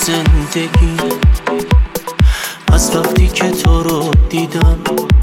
زندگی از وقتی که تو رو دیدم،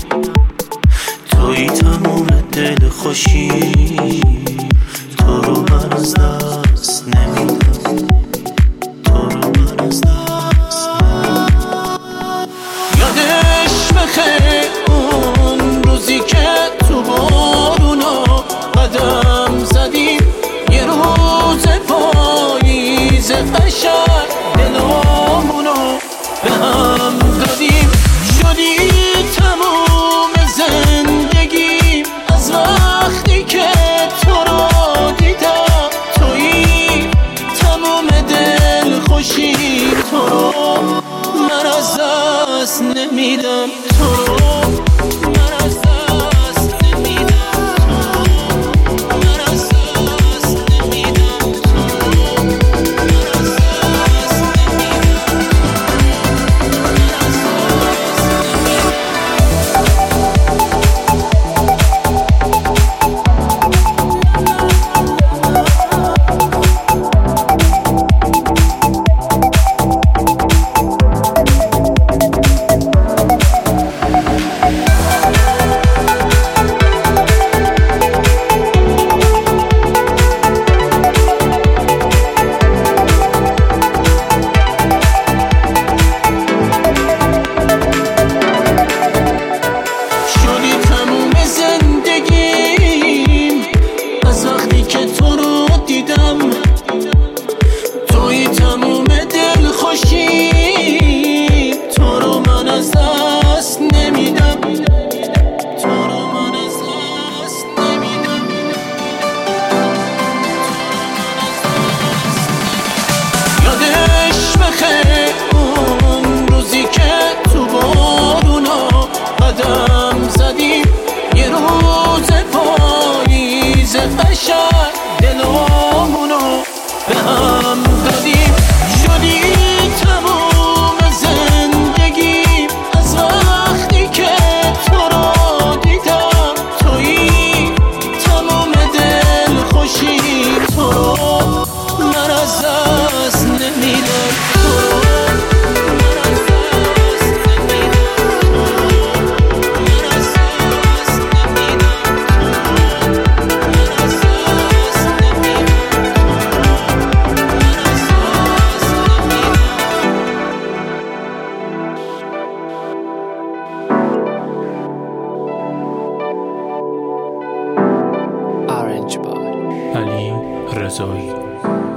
توی تموم دل خوشی، تو رو من از دست نمیدم، تو رو من از دست نمیدم. یادش بخیر اون روزی که تو بارونا قدم زدیم، یه روز پاییز قشنگ دلامونو به هم دادیم. شدی تموم زندگی از وقتی که تو رو دیدم، تویی تموم دل خوشی، تو رو من از دست نمیدم، تو رو من از دست نمیدم، تو رو من از دست نمیدم، تو رو من از دست نمیدم، من از دست توی تموم دل خوشی، تو رو من از دست نمیدم، تو رو من از دست نمیدم. یادش بخیر اون روزی که تو بارونا قدم زدیم، یه روز پاییز قشنگ دلامونو به هم دادیم. شدی تموم زندگی از وقتی که تو رو دیدم، تویی تموم دل خوشی، تو رو من از دست نمیدم، تو رو من از دست نمیدم، تو رو من از دست نمیدم، تو رو من از دست نمیدم. Arranged by علی رضایی.